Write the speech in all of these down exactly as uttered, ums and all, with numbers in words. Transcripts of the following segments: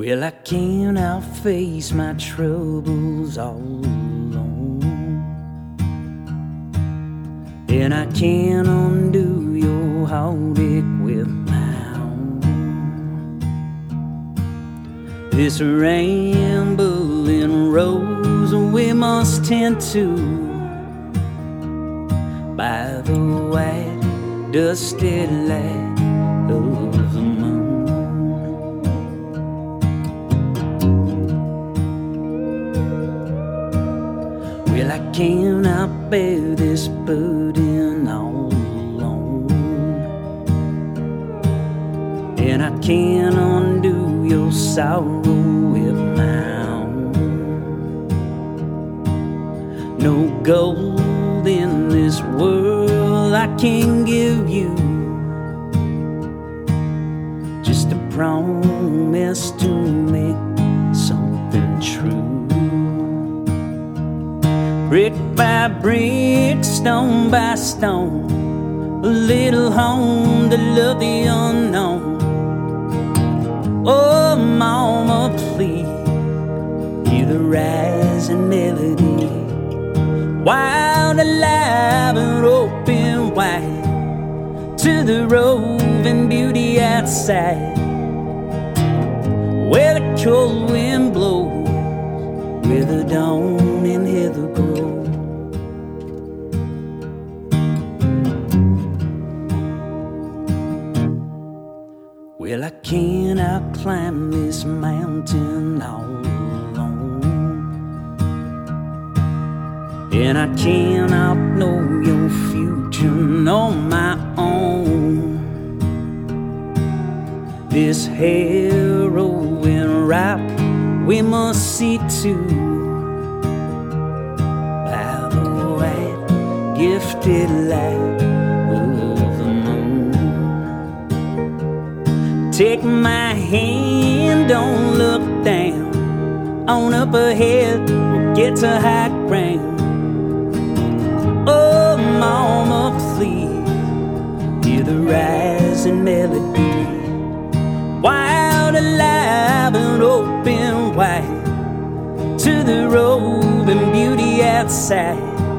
Well, I can't outface my troubles all alone, and I can't undo your heartache with my own. This rambling rose we must tend to by the white dusty light of the moon. Well, I cannot bear this burden all alone, and I can't undo your sorrow with my own. No gold in this world I can give you, just a promise to make something true. Brick by brick, stone by stone, a little home to love the unknown. Oh, mama, please, hear the rising melody, wild, alive, and open wide to the roving beauty outside, where the cold wind blows, where the dawn and heather grow. Well, I cannot climb this mountain all alone, and I cannot know your future on my own. This harrowing route we must see to by the white gifted light of the moon. Take my hand, don't look down, on up ahead we'll get to high ground. Oh, mama, please, hear the rising melody, wild, alive, and open wide to the roving beauty outside,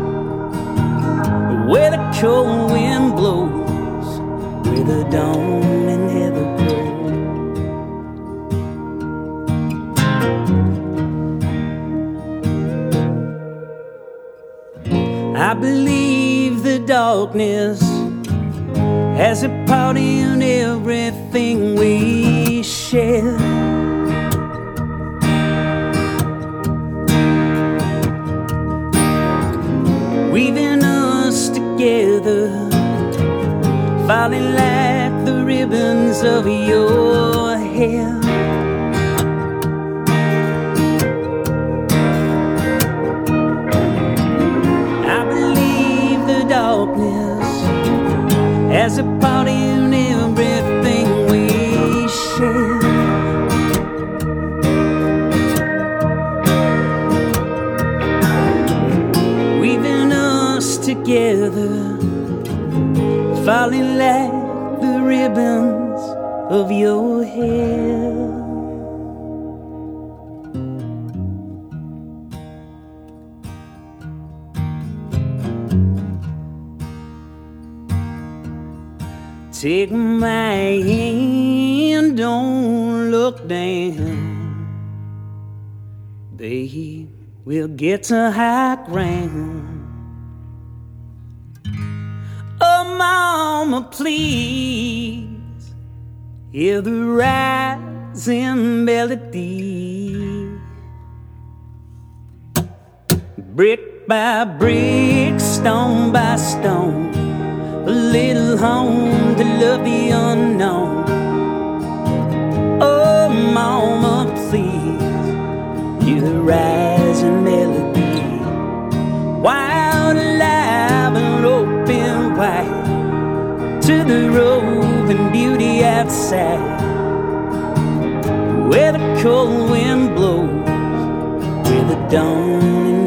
where the cold wind blows, where the dawn and heather grow. I believe the darkness has a part in everything we share. Weaving us together, falling like the ribbons of your hair. As a part in everything we share. Weaving us together, falling like the ribbons of your hair. Take my hand, don't look down, babe, we'll get to high ground. Oh, mama, please, hear the rising melody, brick by brick, stone by stone, a little home to love the unknown. Oh, mama, please, hear the rising melody, wild, alive, and open wide to the roving beauty outside, where the cold wind blows, where the dawn